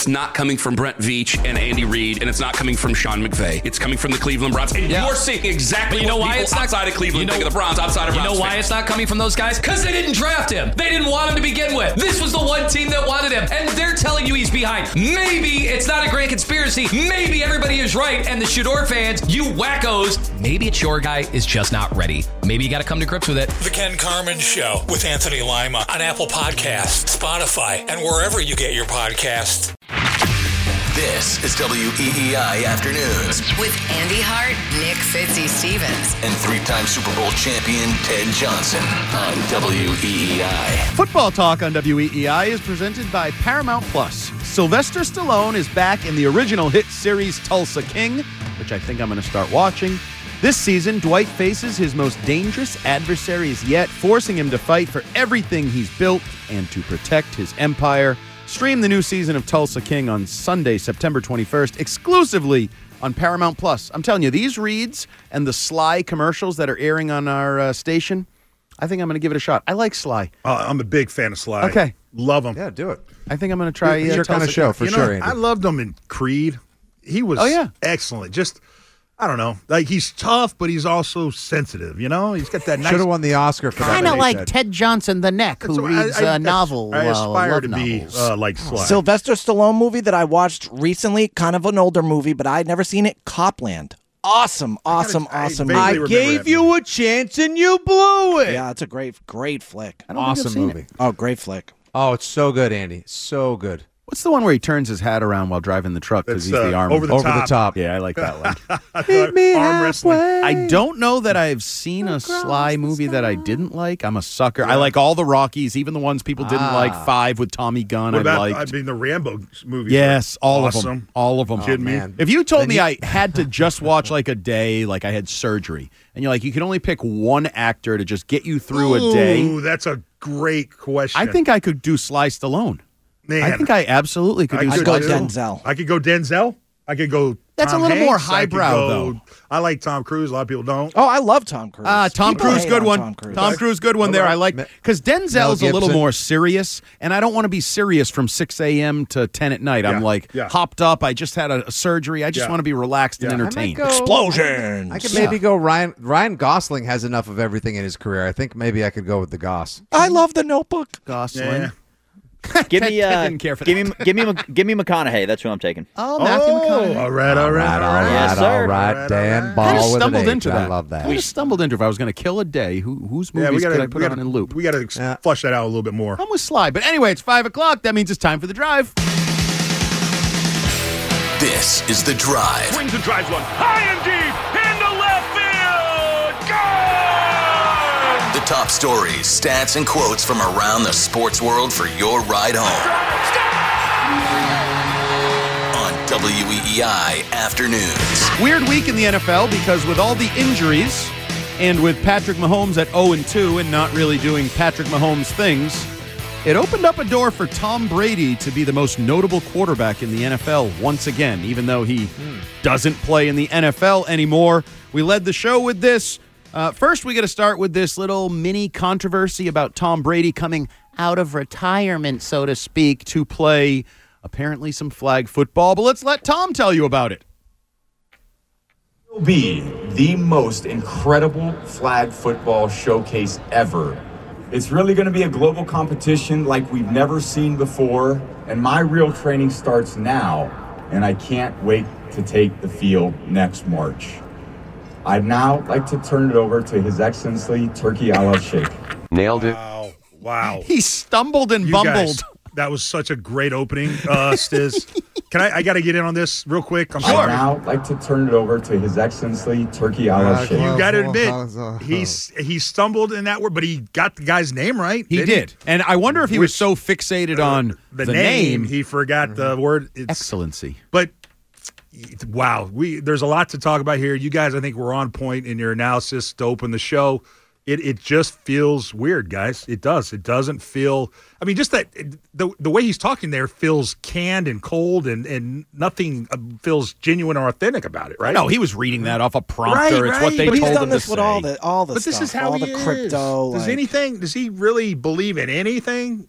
it's not coming from Brent Veach and Andy Reid, and it's not coming from Sean McVay. It's coming from the Cleveland Browns. And you're seeing exactly what people outside of Cleveland think of the Browns, outside of Browns. You know why it's not coming from those guys? Because they didn't draft him. They didn't want him to begin with. This was the one team that wanted him, and they're telling you he's behind. Maybe it's not a grand conspiracy. Maybe everybody is right, and the Shador fans, you wackos, maybe it's your guy is just not ready. Maybe you got to come to grips with it. The Ken Carman Show with Anthony Lima on Apple Podcasts, Spotify, and wherever you get your podcasts. This is WEEI Afternoons with Andy Hart, Nick Fitzy-Stevens, and three-time Super Bowl champion Ted Johnson on WEEI. Football Talk on WEEI is presented by Paramount Plus. Sylvester Stallone is back in the original hit series Tulsa King, which I think I'm going to start watching. This season, Dwight faces his most dangerous adversaries yet, forcing him to fight for everything he's built and to protect his empire. Stream the new season of Tulsa King on Sunday, September 21st, exclusively on Paramount Plus. I'm telling you, these reads and the Sly commercials that are airing on our station, I think I'm going to give it a shot. I like Sly. I'm a big fan of Sly. Okay. Love him. Yeah, do it. I think I'm going to try It's your kind of show, for sure, Andy. I loved him in Creed. He was excellent. Just, I don't know. Like, he's tough, but he's also sensitive, you know? He's got that nice... Should have won the Oscar for that. Kind of like Ted Johnson, the Neck, who reads a novel. I aspire love to be like Sly. Sylvester Stallone movie that I watched recently, kind of an older movie, but I'd never seen it, Copland. Awesome movie. I gave you a chance and you blew it. Yeah, it's a great flick. Awesome movie. Oh, great flick. Oh, it's so good, Andy. So good. What's the one where he turns his hat around while driving the truck because he's the arm? Over the top. Yeah, I like that one. Hit me Arm wrestling. I don't know that I've seen a Sly movie that I didn't like. I'm a sucker. I like all the Rockies, even the ones people didn't like. 5 with Tommy Gunn, What about, liked. I mean, the Rambo movies. Yes, all awesome. of them. All of them. Kidding me? man. If you told me I had to just watch like a day, like I had surgery, and you're like, you can only pick one actor to just get you through a day. Ooh, that's a great question. I think I could do Sly Stallone. Man, I think I absolutely could do I'd Sly go Stallone. Denzel. I could go Denzel. I could go That's Tom a little more Hanks. I could highbrow, go- though. I like Tom Cruise. A lot of people don't. Oh, I love Tom Cruise. Tom People Cruise, hate good on one. Tom Cruise. Good one there. I like because Denzel's Mel a little Gibson. more serious, and I don't want to be serious from 6 a.m. to 10 at night. I'm like hopped up. I just had a surgery. I just want to be relaxed and entertained. Explosions. I could maybe go Ryan Gosling has enough of everything in his career. I think maybe I could go with the Goss. I love The Notebook. Gosling. Yeah. Give me, Ted didn't care for give me McConaughey. That's who I'm taking. Oh, Matthew McConaughey. All right. Yes, sir. All right. Dan Kind of Ball with an stumbled H. into that. I love that. I just stumbled into if I was going to kill a day. Whose Yeah, movies could I put on in loop? We got to flush that out a little bit more. I'm with Sly. But anyway, it's 5 o'clock. That means it's time for the drive. This is The Drive. Swings and drives one. High and deep into left field. Gone! The top stories, stats, and quotes from around the sports world for your ride home. On WEEI Afternoons. Weird week in the NFL because with all the injuries and with Patrick Mahomes at 0-2 and not really doing Patrick Mahomes things, it opened up a door for Tom Brady to be the most notable quarterback in the NFL once again, even though he doesn't play in the NFL anymore. We led the show with this. First, we got to start with this little mini controversy about Tom Brady coming out of retirement, so to speak, to play apparently some flag football. But let's let Tom tell you about it. Will be the most incredible flag football showcase ever. It's really going to be a global competition like we've never seen before, and my real training starts now, and I can't wait to take the field next March. I'd now like to turn it over to His Excellency Turki Al-Sheikh. Nailed it. Wow. He stumbled and bumbled. Guys, that was such a great opening, Stiz. I got to get in on this real quick. I'm sorry. I'd now like to turn it over to His Excellency Turki Al-Sheikh. You got to admit, he stumbled in that word, but he got the guy's name right. He did. And I wonder if he was so fixated on the name. He forgot the word. Excellency. But wow, there's a lot to talk about here. You guys, I think, were on point in your analysis to open the show. It just feels weird, guys. It does. It doesn't feel. I mean, just that the way he's talking there feels canned and cold, and nothing feels genuine or authentic about it, right? No, he was reading that off a prompter. It's what they but told he's done him this to with say. all the But stuff, this is how all he the is. crypto. Does he really believe in anything?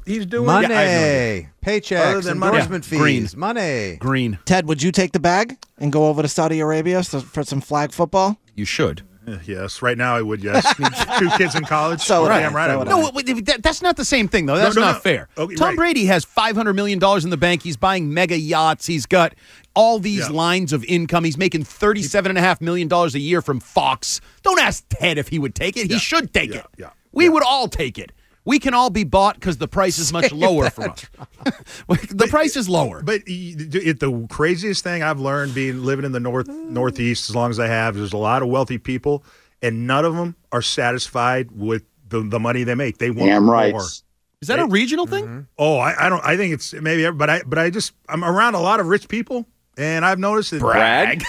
he's doing? Money, Yeah, I have no idea. paychecks, Other than money. endorsement fees, Green. money. Green. Ted, would you take the bag and go over to Saudi Arabia for some flag football? You should. Yes, right now I would. Yes, 2 kids in college. So would I. Damn right. I would. No, that's not the same thing, though. That's not fair. Okay, Tom right. Brady has $500 million in the bank. He's buying mega yachts. He's got all these lines of income. He's making $37.5 million a year from Fox. Don't ask Ted if he would take it. He should take it. Yeah. We would all take it. We can all be bought because the price is much lower for us. The price is lower. But the craziest thing I've learned living in the Northeast as long as I have, there's a lot of wealthy people, and none of them are satisfied with the money they make. They want more. Is that a regional thing? Oh, I don't. I think it's maybe, but I'm around a lot of rich people, and I've noticed that Brag.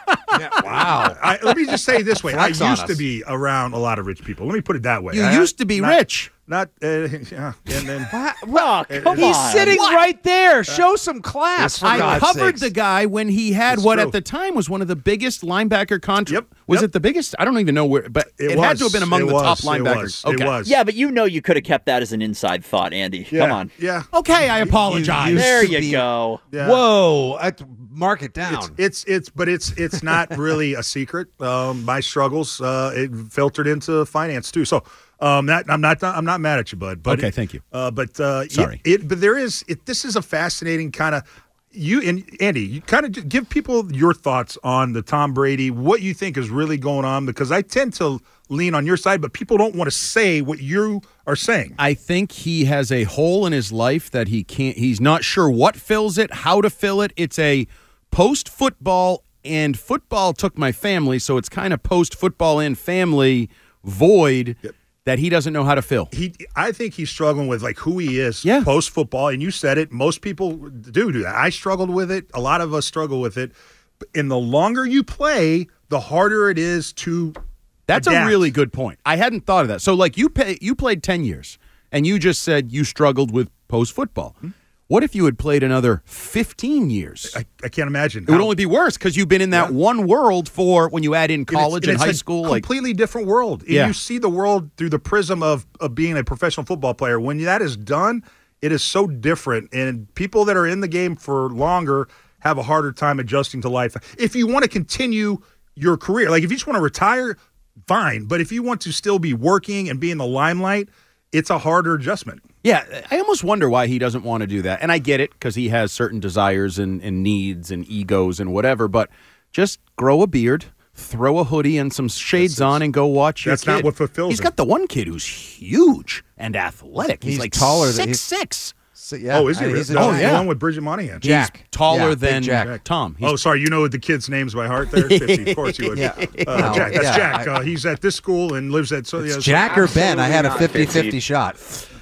Wow. Let me just say it this way: Flex I on used to us. be around a lot of rich people. Let me put it that way. You used to be rich. Not, and then Oh, come He's on. sitting right there. Show some class. For I God's covered sakes. the guy when he had It's what true. at the time was one of the biggest linebacker contracts. Yep. Was Yep. it the biggest? I don't even know where, but it had to have been among the top linebackers. It was. Yeah, but you know you could have kept that as an inside thought, Andy. Yeah. Come on. Yeah. Okay, I apologize. There to you be- go. Yeah. Whoa. Mark it down. It's not really a secret. My struggles it filtered into finance too. So I'm not mad at you, bud. But Okay, thank you. Sorry. But this is a fascinating kind of. You and Andy, you kind of give people your thoughts on the Tom Brady, what you think is really going on, because I tend to lean on your side, but people don't want to say what you are saying. I think he has a hole in his life that he's not sure what fills it, how to fill it. It's a post-football, and football took my family, so it's kind of post-football and family void that he doesn't know how to fill. I think he's struggling with like who he is post football, and you said it. Most people do that. I struggled with it. A lot of us struggle with it. And the longer you play, the harder it is to. That's adapt. a really good point. I hadn't thought of that. So, like, you played 10 years, and you just said you struggled with post football. What if you had played another 15 years? I can't imagine. It would only be worse because you've been in that one world for when you add in college and high it's school. a completely different world. And you see the world through the prism of being a professional football player. When that is done, it is so different. And people that are in the game for longer have a harder time adjusting to life. If you want to continue your career, like if you just want to retire, fine. But if you want to still be working and be in the limelight, it's a harder adjustment. Yeah, I almost wonder why he doesn't want to do that. And I get it because he has certain desires and needs and egos and whatever, but just grow a beard, throw a hoodie and some shades on and go watch your kid. That's not what fulfills He's him. got the one kid who's huge and athletic. He's like taller than 6'6". Yeah. Oh, is he? He's The one with Bridget Monahan. Jack. He's taller Yeah, big than Jack. Tom. Oh, sorry. You know the kids' names by heart there? 50. Of course you would. Yeah. Jack. That's Yeah, Jack. He's at this school and lives at... Jack or Ben? I had a 50-50 shot.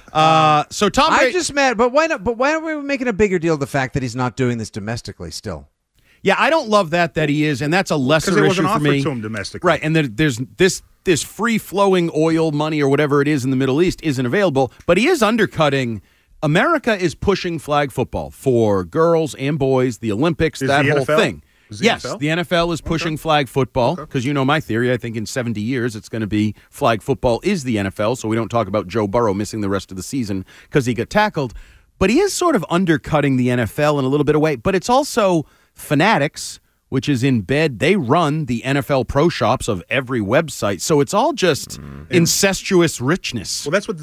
So Tom Brady... I'm just mad, but why not? But why are we making a bigger deal of the fact that he's not doing this domestically still? Yeah, I don't love that he is, and that's a lesser Because it issue wasn't for offered me. to him domestically. Right, and there's this free-flowing oil money or whatever it is in the Middle East isn't available, but he is undercutting. America is pushing flag football for girls and boys, the Olympics, Is that the whole NFL? thing. Is the Yes, NFL? the NFL is pushing flag football because you know my theory. I think in 70 years it's going to be flag football is the NFL, so we don't talk about Joe Burrow missing the rest of the season because he got tackled. But he is sort of undercutting the NFL in a little bit of way. But it's also Fanatics, which is in bed. They run the NFL pro shops of every website. So it's all just incestuous richness. Well, that's what the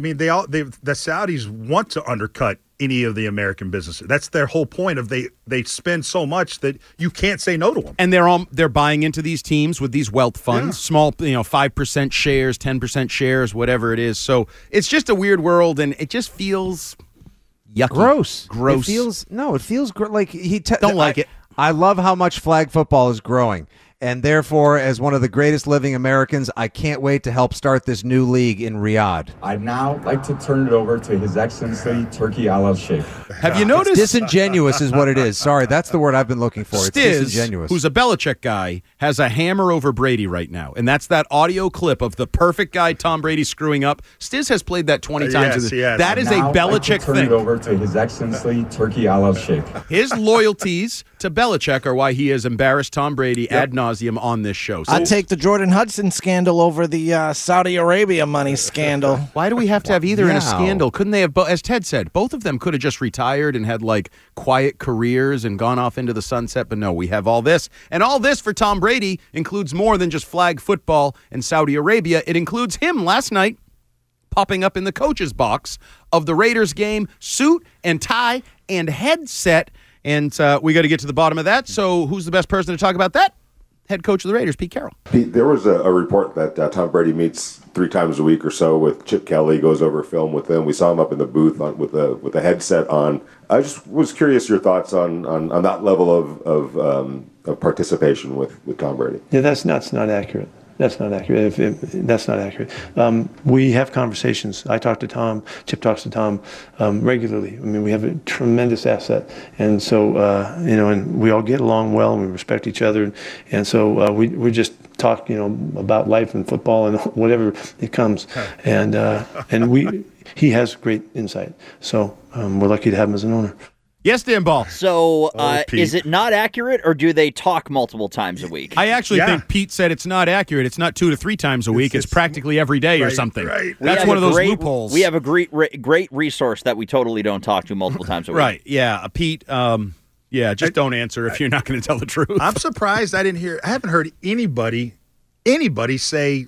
Saudis want to undercut any of the American businesses. That's their whole point of they spend so much that you can't say no to them. And they're buying into these teams with these wealth funds, small, 5% shares, 10% shares, whatever it is. So it's just a weird world, and it just feels yucky. Gross. Gross. It feels like he Don't like it. I love how much flag football is growing. And therefore, as one of the greatest living Americans, I can't wait to help start this new league in Riyadh. I'd now like to turn it over to His Excellency Turkey Al Sheikh. Have you noticed? Disingenuous is what it is. Sorry, that's the word I've been looking for. It's Stiz, disingenuous. who's a Belichick guy, has a hammer over Brady right now. And that's that audio clip of the perfect guy Tom Brady screwing up. Stiz has played that 20 times. Yes. That is a Now I'd like to Belichick turn thing. it over to His Excellency Turkey Al Sheikh. His loyalties to Belichick are why he has embarrassed Tom Brady ad nauseum on this show. So I'd take the Jordan Hudson scandal over the Saudi Arabia money scandal. Why do we have to have either in a scandal? Couldn't they have, as Ted said, both of them could have just retired and had like quiet careers and gone off into the sunset? But no, we have all this. And all this for Tom Brady includes more than just flag football and Saudi Arabia. It includes him last night popping up in the coach's box of the Raiders game, suit and tie and headset. And we got to get to the bottom of that. So who's the best person to talk about that? Head coach of the Raiders, Pete Carroll. Pete, there was a report that Tom Brady meets 3 times a week or so with Chip Kelly, goes over film with them. We saw him up in the booth with a headset on. I just was curious your thoughts on that level of participation with Tom Brady. Yeah, that's not accurate. That's not accurate. That's not accurate. We have conversations. I talk to Tom. Chip talks to Tom regularly. I mean, we have a tremendous asset, and so and we all get along well, and we respect each other, and so we just talk, about life and football and whatever it comes, and he has great insight. So we're lucky to have him as an owner. Yes, Dan Ball. So is it not accurate, or do they talk multiple times a week? I actually think Pete said it's not accurate. It's not 2 to 3 times a week. It's practically every day or something. Right. That's one of those loopholes. We have a great resource that we totally don't talk to multiple times a week. Right, yeah. Pete, just don't answer if you're not going to tell the truth. I'm surprised I haven't heard anybody say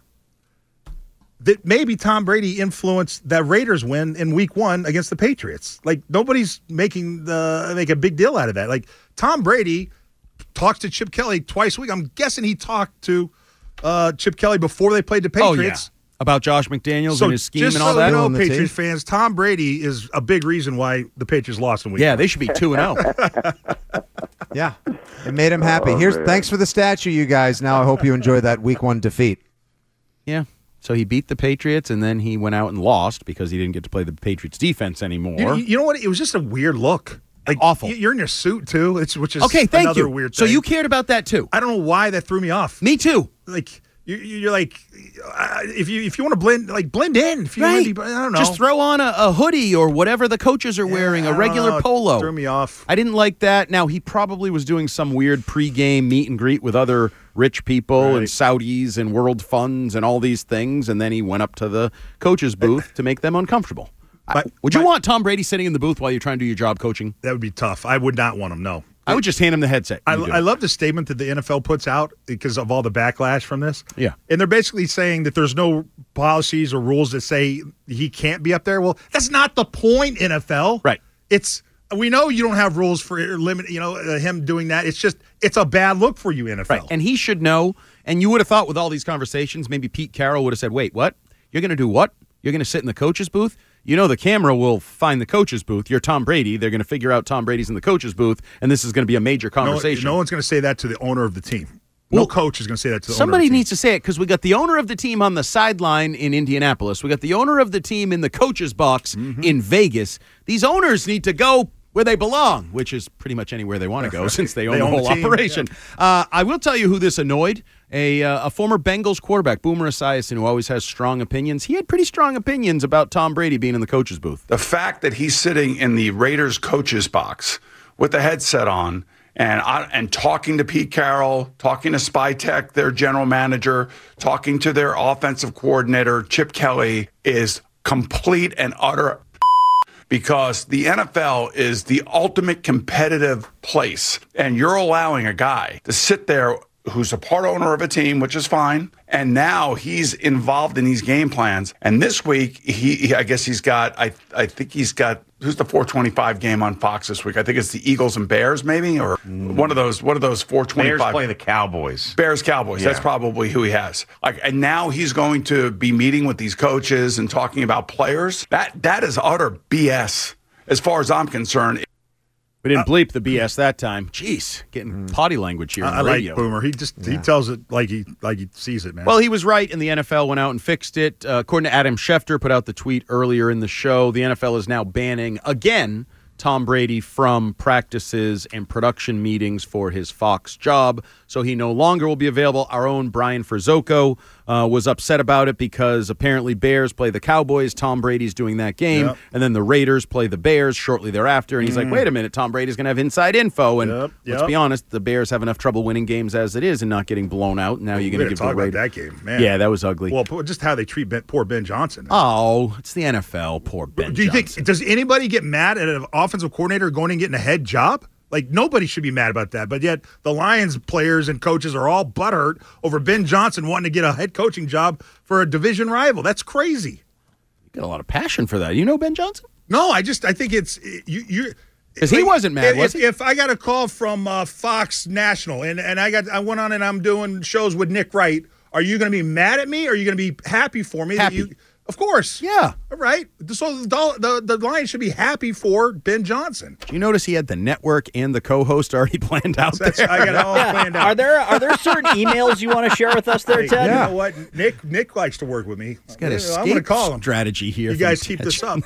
that maybe Tom Brady influenced that Raiders win in Week 1 against the Patriots. Like, nobody's making a big deal out of that. Like, Tom Brady talks to Chip Kelly twice a week. I'm guessing he talked to Chip Kelly before they played the Patriots. Oh, yeah. About Josh McDaniels and his scheme and all that. So, Patriots fans, Tom Brady is a big reason why the Patriots lost in Week 1. Yeah, they should be 2-0. Yeah, it made him happy. Thanks for the statue, you guys. Now I hope you enjoy that Week 1 defeat. Yeah. So he beat the Patriots, and then he went out and lost because he didn't get to play the Patriots defense anymore. You know what? It was just a weird look. Like, awful. You're in your suit, too, which is okay, thank another you. weird thing. So you cared about that, too. I don't know why that threw me off. Me, too. Like, you're like, if you want to blend in. If you want to be, I don't know. Just throw on a hoodie or whatever the coaches are wearing, a regular polo. It threw me off. I didn't like that. Now, he probably was doing some weird pregame meet and greet with other rich people and Saudis and world funds and all these things, and then he went up to the coach's booth to make them uncomfortable. Would you want Tom Brady sitting in the booth while you're trying to do your job coaching? That would be tough. I would not want him, no. I would just hand him the headset. I love the statement that the NFL puts out because of all the backlash from this. Yeah. And they're basically saying that there's no policies or rules that say he can't be up there. Well, that's not the point, NFL. Right. We know you don't have rules for him doing that. It's a bad look for you, NFL. Right. And he should know. And you would have thought with all these conversations, maybe Pete Carroll would have said, wait, what? You're going to do what? You're going to sit in the coach's booth? You know the camera will find the coach's booth. You're Tom Brady. They're going to figure out Tom Brady's in the coach's booth, and this is going to be a major conversation. No one's going to say that to the owner of the team. No coach is going to say that to the owner of the team. Somebody needs to say it because we got the owner of the team on the sideline in Indianapolis. We got the owner of the team in the coach's box in Vegas. These owners need to go where they belong, which is pretty much anywhere they want to go since they own the whole operation. Yeah. I will tell you who this annoyed. A former Bengals quarterback, Boomer Esiason, who always has strong opinions. He had pretty strong opinions about Tom Brady being in the coach's booth. The fact that he's sitting in the Raiders coach's box with the headset on and talking to Pete Carroll, talking to Spytek, their general manager, talking to their offensive coordinator, Chip Kelly, is complete and utter because the NFL is the ultimate competitive place, and you're allowing a guy to sit there who's a part owner of a team, which is fine, and now he's involved in these game plans. And this week, I guess he's got, I think he's got, who's the 425 game on Fox this week? I think it's the Eagles and Bears, maybe, or one of those 425. Bears play the Cowboys. Bears, Cowboys. Yeah. That's probably who he has. And now he's going to be meeting with these coaches and talking about players. That is utter BS, as far as I'm concerned. We didn't bleep the BS that time. Jeez, getting potty language here on the radio. I like Boomer. He tells it like he sees it, man. Well, he was right, and the NFL went out and fixed it. According to Adam Schefter, put out the tweet earlier in the show, the NFL is now banning, again, Tom Brady from practices and production meetings for his Fox job, so he no longer will be available. Our own Brian Frizzoco was upset about it because apparently Bears play the Cowboys. Tom Brady's doing that game, and then the Raiders play the Bears shortly thereafter. And he's like, wait a minute, Tom Brady's going to have inside info. And let's be honest, the Bears have enough trouble winning games as it is and not getting blown out. Now you're going to give the Raiders. Talk about that game, man. Yeah, that was ugly. Well, just how they treat poor Ben Johnson. Oh, it's the NFL. Poor Ben Johnson. Does anybody get mad at an offensive coordinator going and getting a head job? Like, nobody should be mad about that. But yet the Lions players and coaches are all butthurt over Ben Johnson wanting to get a head coaching job for a division rival. That's crazy. You got a lot of passion for that. You know Ben Johnson? No, I think it's you. Because he wasn't mad, was he? If I got a call from Fox National and I went on and I'm doing shows with Nick Wright, are you going to be mad at me or are you going to be happy for me? Happy. Of course. Yeah. All right. So the Lions should be happy for Ben Johnson. Do you notice he had the network and the co-host already planned out there? I got it all planned out. Are there certain emails you want to share with us there, Ted? You know what? Nick likes to work with me. He's got a I'm going to call him. Strategy here. You guys keep this up.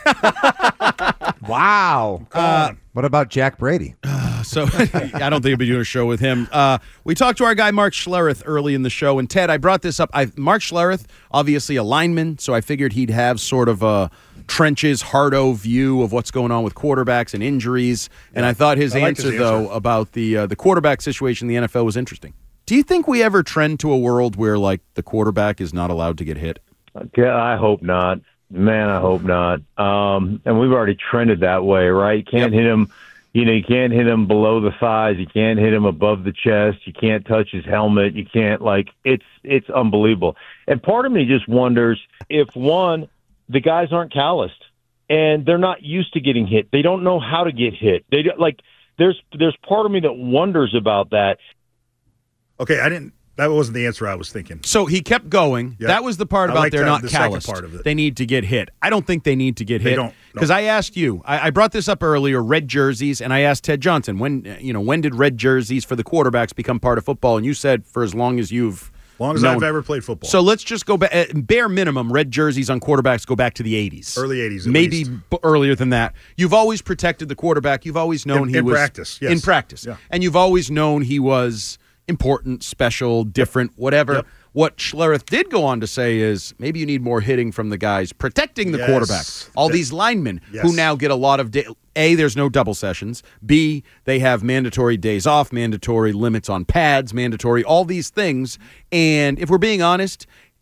Wow. What about Jack Brady? So I don't think I'll be doing a show with him. We talked to our guy Mark Schlereth early in the show, and Ted, I brought this up. Mark Schlereth, obviously a lineman, so I figured he'd have sort of a trenches, hard-o view of what's going on with quarterbacks and injuries. And I thought his answer, though, about the quarterback situation in the NFL was interesting. Do you think we ever trend to a world where, like, the quarterback is not allowed to get hit? I hope not. Man, I hope not. And we've already trended that way, right? You can't hit him. You can't hit him below the thighs. You can't hit him above the chest. You can't touch his helmet. You can't, it's unbelievable. And part of me just wonders if, one, the guys aren't calloused and they're not used to getting hit. They don't know how to get hit. There's part of me that wonders about that. Okay, that wasn't the answer I was thinking. So he kept going. Yep. That was the part about they're not calloused. Part of it. They need to get hit. I don't think they need to get hit. They don't. Because I asked you, I brought this up earlier, red jerseys, and I asked Ted Johnson, when did red jerseys for the quarterbacks become part of football? And you said for as long as you've I've ever played football. So let's just go back. Bare minimum, red jerseys on quarterbacks go back to the 80s. Early 80s, maybe earlier than that. You've always protected the quarterback. You've always known he was... practice, yes. In practice. Yeah. And you've always known he was important, special, different, whatever. Yep. What Schlereth did go on to say is maybe you need more hitting from the guys protecting the quarterback. All these linemen who now get a lot of A, there's no double sessions. B, they have mandatory days off, mandatory limits on pads, mandatory all these things. And if we're being honest,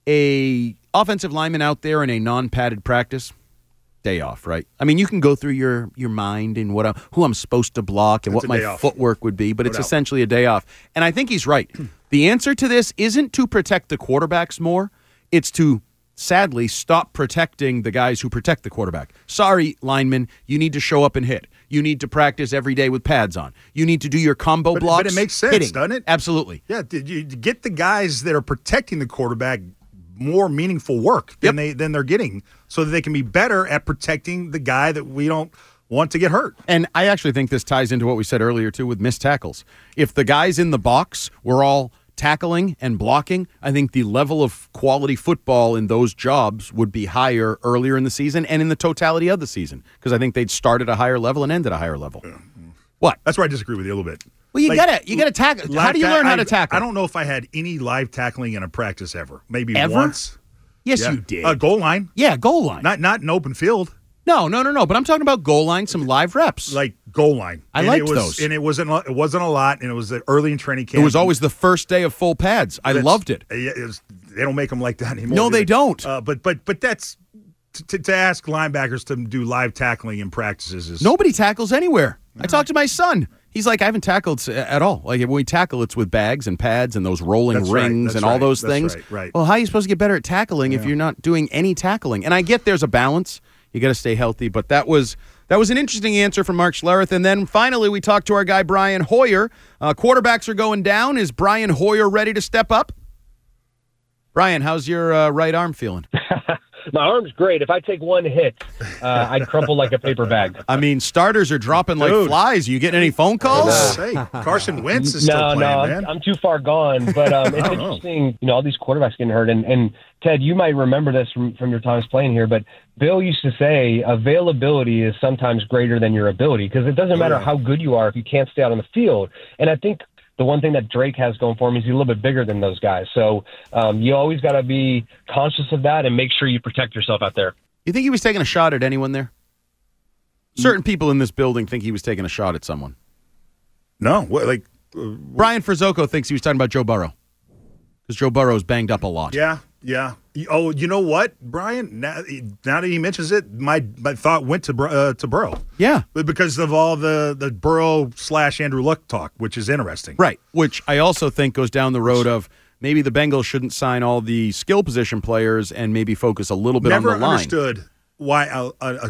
a offensive lineman out there in a non-padded practice, day off, right? I mean, you can go through your mind and who I'm supposed to block and what my footwork would be, but it's essentially a day off. And I think he's right. The answer to this isn't to protect the quarterbacks more. It's to, sadly, stop protecting the guys who protect the quarterback. Sorry, linemen, you need to show up and hit. You need to practice every day with pads on. You need to do your combo blocks. But it makes sense, hitting. doesn't it? Absolutely. Yeah, you get the guys that are protecting the quarterback more meaningful work than they're getting, so that they can be better at protecting the guy that we don't want to get hurt. And I actually think this ties into what we said earlier too with missed tackles. If the guys in the box were all tackling and blocking, I think the level of quality football in those jobs would be higher earlier in the season and in the totality of the season, because I think they'd start at a higher level and end at a higher level. What? That's where I disagree with you a little bit. Well, you gotta tackle. How do you learn how to tackle? I don't know if I had any live tackling in a practice ever. Maybe ever? Once. Yes, you did. Goal line. Yeah, goal line. Not in open field. No. But I'm talking about goal line, some live reps. Like goal line. I liked those. And it wasn't a lot, and it was early in training camp. It was always the first day of full pads. I loved it. They don't make them like that anymore. No, they don't. But that's to ask linebackers to do live tackling in practices is nobody tackles anywhere. I talked to my son. He's like, I haven't tackled at all. Like, when we tackle, it's with bags and pads and those rolling rings and all those things. Right. Well, how are you supposed to get better at tackling if you're not doing any tackling? And I get there's a balance. You got to stay healthy. But that was an interesting answer from Mark Schlereth. And then finally, we talked to our guy, Brian Hoyer. Quarterbacks are going down. Is Brian Hoyer ready to step up? Brian, how's your right arm feeling? My arm's great. If I take one hit, I'd crumple like a paper bag. I mean, starters are dropping like flies. Are you getting any phone calls? Carson Wentz is still playing, man. I'm too far gone. But it's interesting, all these quarterbacks getting hurt. And Ted, you might remember this from your times playing here, but Bill used to say availability is sometimes greater than your ability, because it doesn't matter how good you are if you can't stay out on the field. And I think the one thing that Drake has going for him is he's a little bit bigger than those guys. So you always got to be conscious of that and make sure you protect yourself out there. You think he was taking a shot at anyone there? Certain people in this building think he was taking a shot at someone. No, Brian Frizzoco thinks he was talking about Joe Burrow because Joe Burrow's banged up a lot. Yeah. Oh, you know what, Brian? Now that he mentions it, my thought went to Burrow. Yeah, because of all the Burrow / Andrew Luck talk, which is interesting. Right, which I also think goes down the road of maybe the Bengals shouldn't sign all the skill position players and maybe focus a little bit on the line. Never understood why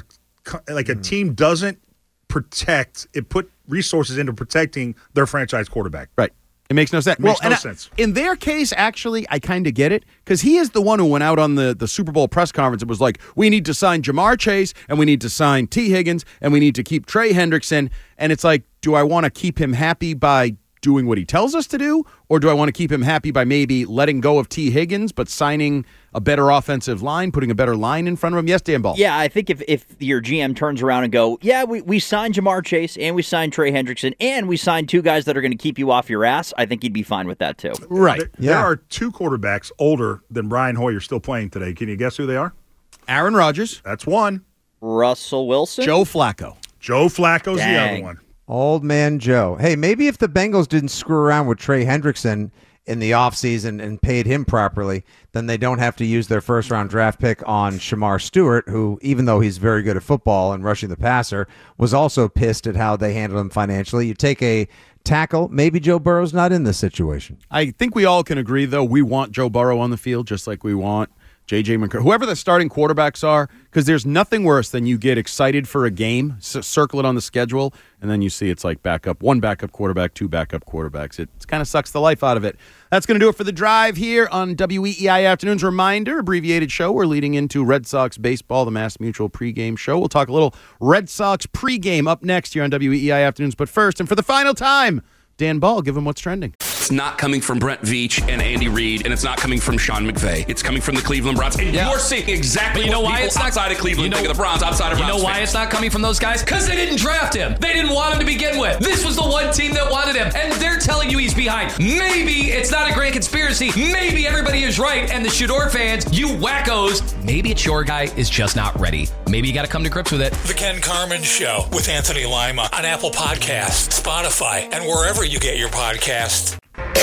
a team doesn't protect it, put resources into protecting their franchise quarterback. Right. It makes no sense. It makes no sense. In their case, actually, I kind of get it because he is the one who went out on the Super Bowl press conference and was like, we need to sign Jamar Chase and we need to sign T. Higgins and we need to keep Trey Hendrickson. And it's like, do I want to keep him happy by doing what he tells us to do, or do I want to keep him happy by maybe letting go of T. Higgins but signing a better offensive line, putting a better line in front of him? Yes, Dan Ball. Yeah, I think if your GM turns around and go, yeah, we signed Jamar Chase and we signed Trey Hendrickson and we signed two guys that are going to keep you off your ass, I think he'd be fine with that too. Right. There are two quarterbacks older than Brian Hoyer still playing today. Can you guess who they are? Aaron Rodgers. That's one. Russell Wilson. Joe Flacco. Joe Flacco's the other one. Old man Joe. Hey, maybe if the Bengals didn't screw around with Trey Hendrickson in the offseason and paid him properly, then they don't have to use their first-round draft pick on Shamar Stewart, who, even though he's very good at football and rushing the passer, was also pissed at how they handled him financially. You take a tackle, maybe Joe Burrow's not in this situation. I think we all can agree, though, we want Joe Burrow on the field just like we want J.J. McCarthy, whoever the starting quarterbacks are, because there's nothing worse than you get excited for a game, circle it on the schedule, and then you see it's like one backup quarterback, two backup quarterbacks. It kind of sucks the life out of it. That's going to do it for the drive here on WEEI Afternoons. Reminder, abbreviated show. We're leading into Red Sox baseball, the Mass Mutual pregame show. We'll talk a little Red Sox pregame up next here on WEEI Afternoons. But first, and for the final time, Dan Ball, give him what's trending. It's not coming from Brent Veach and Andy Reid, and it's not coming from Sean McVay. It's coming from the Cleveland Browns. And you're seeing exactly what people outside of Cleveland think of the Browns, outside of Browns. You know why it's not coming from those guys? Because they didn't draft him. They didn't want him to begin with. This was the one team that wanted him, and they're telling you he's behind. Maybe it's not a grand conspiracy. Maybe everybody is right, and the Shador fans, you wackos, maybe it's your guy is just not ready. Maybe you got to come to grips with it. The Ken Carman Show with Anthony Lima on Apple Podcasts, Spotify, and wherever you get your podcasts.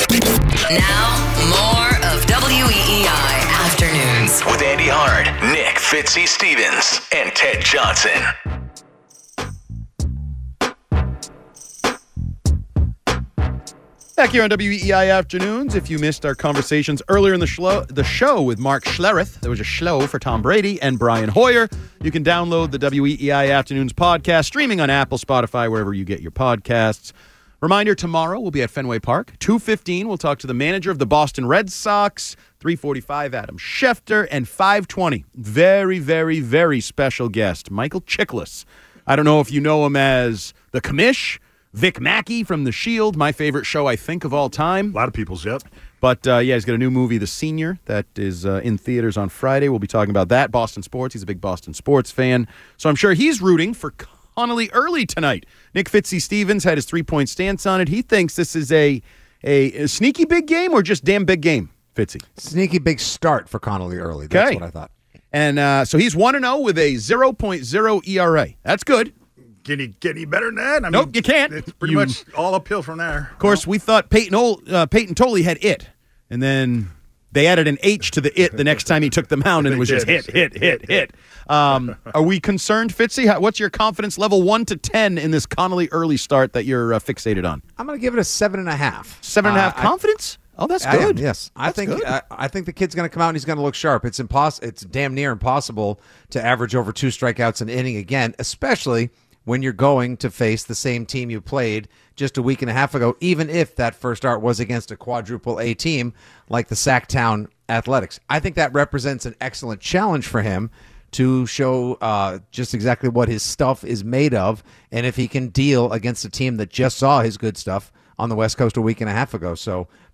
Now, more of WEEI Afternoons. With Andy Hart, Nick Fitzy Stevens, and Ted Johnson. Back here on WEEI Afternoons. If you missed our conversations earlier in the show with Mark Schlereth, there was a schlo for Tom Brady and Brian Hoyer. You can download the WEEI Afternoons podcast, streaming on Apple, Spotify, wherever you get your podcasts. Reminder, tomorrow we'll be at Fenway Park. 2:15, we'll talk to the manager of the Boston Red Sox. 3:45, Adam Schefter. And 5:20, very, very, very special guest, Michael Chiklis. I don't know if you know him as the Commish, Vic Mackey from The Shield, my favorite show, I think, of all time. A lot of people's, yep. But, he's got a new movie, The Senior, that is in theaters on Friday. We'll be talking about that. Boston sports. He's a big Boston sports fan. So I'm sure he's rooting for Connolly early tonight. Nick Fitzy Stevens had his 3-point stance on it. He thinks this is a sneaky big game or just damn big game, Fitzy? Sneaky big start for Connolly early. That's what I thought. And so he's 1-0 with a 0.0 ERA. That's good. Can you get any better than that? Nope, you can't. It's pretty much all uphill from there. Of course, we thought Peyton Tolley had it, and then they added an H to the it the next time he took the mound, and it was just hit. Are we concerned, Fitzy? What's your confidence level 1 to 10 in this Connolly early start that you're fixated on? I'm going to give it a 7.5. 7.5 confidence? Oh, that's good. Yes, I think the kid's going to come out and he's going to look sharp. It's damn near impossible to average over 2 strikeouts an inning again, especially when you're going to face the same team you played just a week and a half ago, even if that first start was against a quadruple A team like the Sacktown Athletics. I think that represents an excellent challenge for him to show just exactly what his stuff is made of, and if he can deal against a team that just saw his good stuff on the West Coast a week and a half ago. So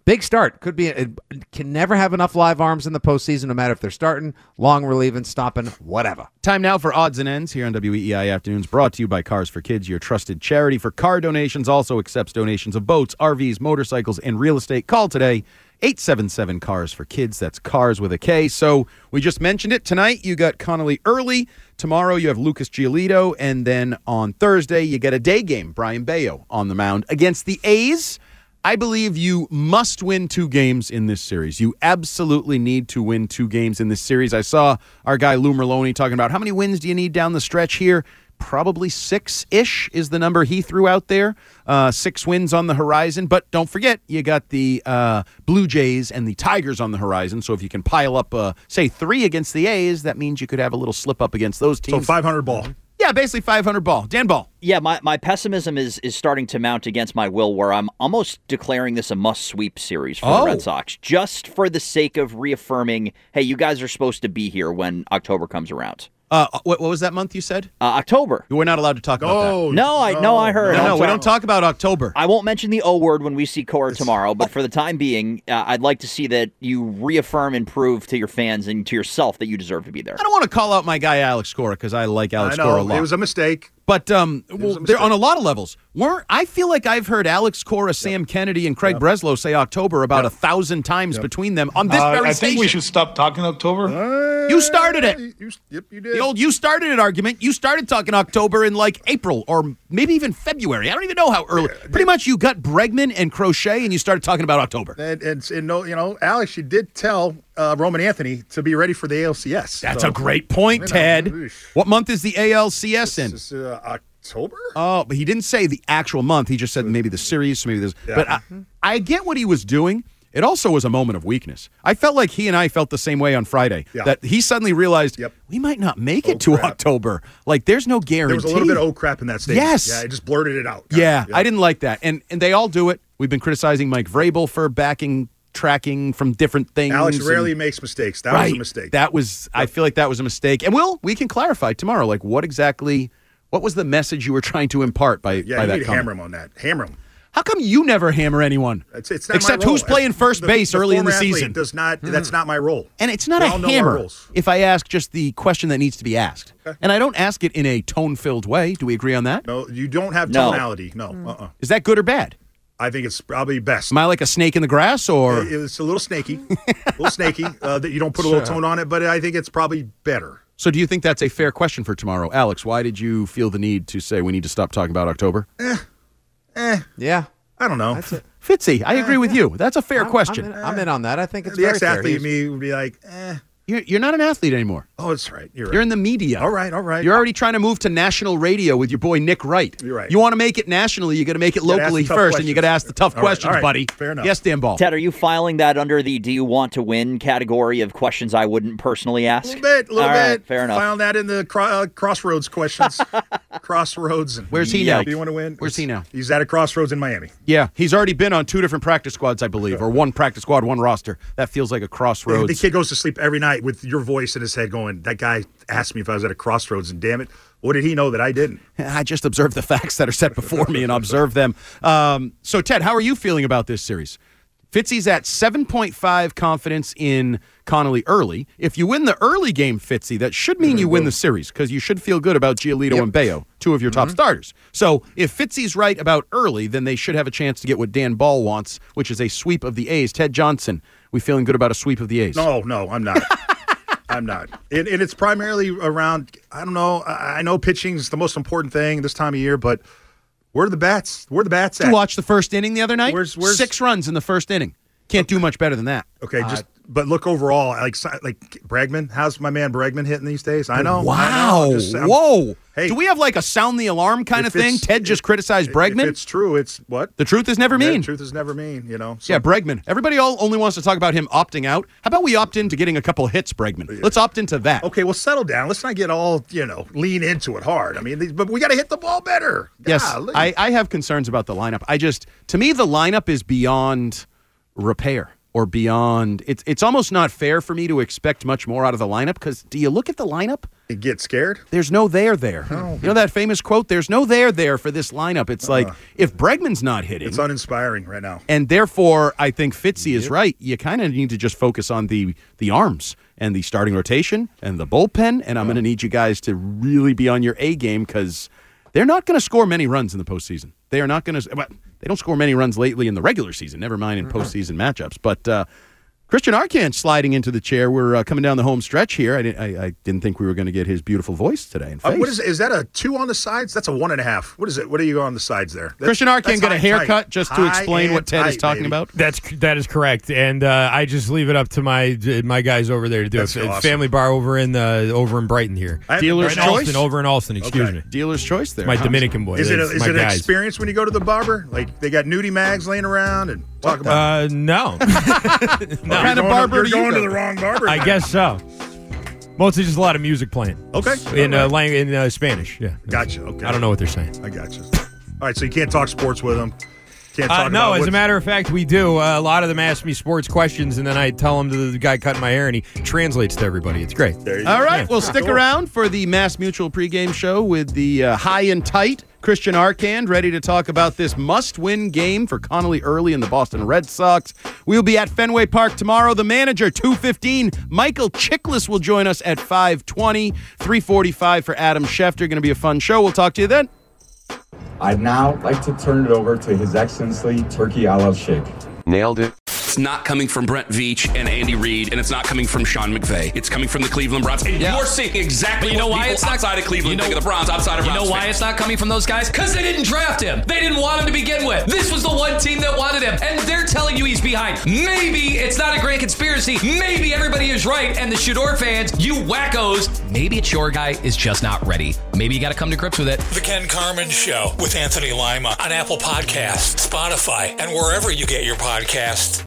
Big start. Could be. Can never have enough live arms in the postseason, no matter if they're starting, long relieving, stopping, whatever. Time now for Odds and Ends here on WEEI Afternoons, brought to you by Cars for Kids, your trusted charity for car donations. Also accepts donations of boats, RVs, motorcycles, and real estate. Call today, 877-CARS-FOR-KIDS. That's cars with a K. So we just mentioned it. Tonight you got Connolly early. Tomorrow you have Lucas Giolito. And then on Thursday you get a day game, Brian Bayo on the mound against the A's. I believe you must win 2 games in this series. You absolutely need to win 2 games in this series. I saw our guy Lou Merloni talking about how many wins do you need down the stretch here? Probably 6-ish is the number he threw out there. 6 wins on the horizon. But don't forget, you got the Blue Jays and the Tigers on the horizon. So if you can pile up, say, 3 against the A's, that means you could have a little slip up against those teams. So 500 ball. Yeah, basically 500 ball. Dan Ball. Yeah, my pessimism is starting to mount against my will, where I'm almost declaring this a must-sweep series for the Red Sox, just for the sake of reaffirming, hey, you guys are supposed to be here when October comes around. What was that month you said? October. We're not allowed to talk about that. No, I heard. No, we don't talk about October. I won't mention the O word when we see Cora tomorrow, but for the time being, I'd like to see that you reaffirm and prove to your fans and to yourself that you deserve to be there. I don't want to call out my guy Alex Cora because I like Alex Cora a lot. It was a mistake. But they're on a lot of levels. I feel like I've heard Alex Cora, Sam Kennedy, and Craig Breslow say October about 1,000 times between them on this very station. I think we should stop talking October. You started it. Yep, you did. The old "you started it" argument. You started talking October in like April or maybe even February. I don't even know how early. Pretty much you got Bregman and Crochet and you started talking about October. And Alex, you did tell Roman Anthony to be ready for the ALCS. That's a great point, Ted. What month is the ALCS in? This is October? Oh, but he didn't say the actual month. He just said maybe the series, maybe this. Yeah. But I get what he was doing. It also was a moment of weakness. I felt like he and I felt the same way on Friday. Yeah. That he suddenly realized we might not make it to October. Like, there's no guarantee. There was a little bit of crap in that statement. Yes. Yeah, I just blurted it out. Yeah, I didn't like that. And they all do it. We've been criticizing Mike Vrabel for tracking from different things. Alex rarely makes mistakes. That was a mistake. I feel like that was a mistake. And we can clarify tomorrow, like what was the message you were trying to impart by that comment? Yeah, you need to hammer him on that. Hammer him. How come you never hammer anyone? It's not except my role. who's playing first base early in the season. Does not. That's not my role. And it's not a hammer if I ask just the question that needs to be asked. Okay. And I don't ask it in a tone-filled way. Do we agree on that? No, you don't have tonality. No. Is that good or bad? I think it's probably best. Am I like a snake in the grass, or it's a little snaky, that you don't put a little tone on it, but I think it's probably better. So do you think that's a fair question for tomorrow? Alex, why did you feel the need to say we need to stop talking about October? Yeah. I don't know. Fitzy, I agree with you. That's a fair question. I'm in on that. I think it's the very ex-athlete fair. me would be like, You're not an athlete anymore. Oh, that's right. You're right. You're in the media. All right. You're already trying to move to national radio with your boy Nick Wright. You're right. You want to make it nationally, you got to make it locally first, and you got to ask the tough questions, buddy. Fair enough. Yes, Dan Ball. Ted, are you filing that under the "Do you want to win" category of questions I wouldn't personally ask? A little bit. Right, fair enough. Filing that in the crossroads questions. Crossroads. Where's he now? Do you want to win? Where's he now? He's at a Crossroads in Miami. Yeah, he's already been on 2 different practice squads, I believe, or 1 practice squad, 1 roster. That feels like a Crossroads. The kid goes to sleep every night with your voice in his head going, that guy asked me if I was at a Crossroads, and damn it, what did he know that I didn't? I just observed the facts that are set before me and observe them. So, Ted, how are you feeling about this series? Fitzy's at 7.5 confidence in Connolly early. If you win the early game, Fitzy, that should mean you win the series because you should feel good about Giolito and Bayo, 2 of your top starters. So if Fitzy's right about early, then they should have a chance to get what Dan Ball wants, which is a sweep of the A's. Ted Johnson, we feeling good about a sweep of the A's? No, I'm not. I'm not. And it's primarily around, I don't know, I know pitching is the most important thing this time of year, but where are the bats? Where are the bats at? Did you watch the first inning the other night? Where's 6 runs in the first inning. Can't do much better than that. Okay, but look overall, like Bregman. How's my man Bregman hitting these days? I know. Wow. Whoa. Hey, do we have like a sound the alarm kind of thing? Ted just criticized Bregman? If it's true, it's what? The truth is never mean. The truth is never mean, So. Yeah, Bregman. Everybody only wants to talk about him opting out. How about we opt into getting a couple of hits, Bregman? Yeah. Let's opt into that. Okay, well, settle down. Let's not get all, lean into it hard. I mean, but we got to hit the ball better. Yes, I have concerns about the lineup. To me, the lineup is beyond repair. or beyond. It's almost not fair for me to expect much more out of the lineup because do you look at the lineup? You get scared? There's no there. Oh. You know that famous quote? There's no there for this lineup. It's like if Bregman's not hitting. It's uninspiring right now. And therefore, I think Fitzy is right. You kind of need to just focus on the arms and the starting rotation and the bullpen. And I'm going to need you guys to really be on your A game because they're not going to score many runs in the postseason. They are not going to. They don't score many runs lately in the regular season, never mind in postseason matchups. But Christian Arcand sliding into the chair. We're coming down the home stretch here. I didn't think we were going to get his beautiful voice today. What is that a 2 on the sides? That's a 1.5. What is it? What do you got on the sides there? Christian Arcand got a haircut just to explain what Ted is talking about. That is correct, and I just leave it up to my guys over there to do it. Awesome. Family bar over in Brighton here. Dealer's Choice? Over in Alston, excuse me. Dealer's Choice there. My Dominican boy. Is it an experience when you go to the barber? Like they got nudie mags laying around and talk about no. What kind of barber you're going to the wrong barber? I guess so. Mostly just a lot of music playing. Okay. In Spanish, yeah. Gotcha, okay. I don't know what they're saying. I gotcha. All right, so you can't talk sports with them. Can't talk no, as a matter of fact, we do. A lot of them ask me sports questions, and then I tell them to the guy cutting my hair, and he translates to everybody. It's great. All right, well, stick around for the Mass Mutual pregame show with the high and tight Christian Arcand, ready to talk about this must-win game for Connolly Early and the Boston Red Sox. We'll be at Fenway Park tomorrow. The manager, 2:15. Michael Chiklis will join us at 5:20. 3:45 for Adam Schefter. Going to be a fun show. We'll talk to you then. I'd now like to turn it over to His Excellency Turkey Al-Sheikh. Nailed it. It's not coming from Brent Veach and Andy Reid, and it's not coming from Sean McVay. It's coming from the Cleveland Browns. And you're seeing exactly what people outside of Cleveland think of the Browns, outside of Browns. You know why fans. it's not coming from those guys? Because they didn't draft him. They didn't want him to begin with. This was the one team that wanted him, and they're telling you he's behind. Maybe it's not a grand conspiracy. Maybe everybody is right, and the Shador fans, you wackos, maybe it's your guy is just not ready. Maybe you got to come to grips with it. The Ken Carman Show with Anthony Lima on Apple Podcasts, Spotify, and wherever you get your podcasts.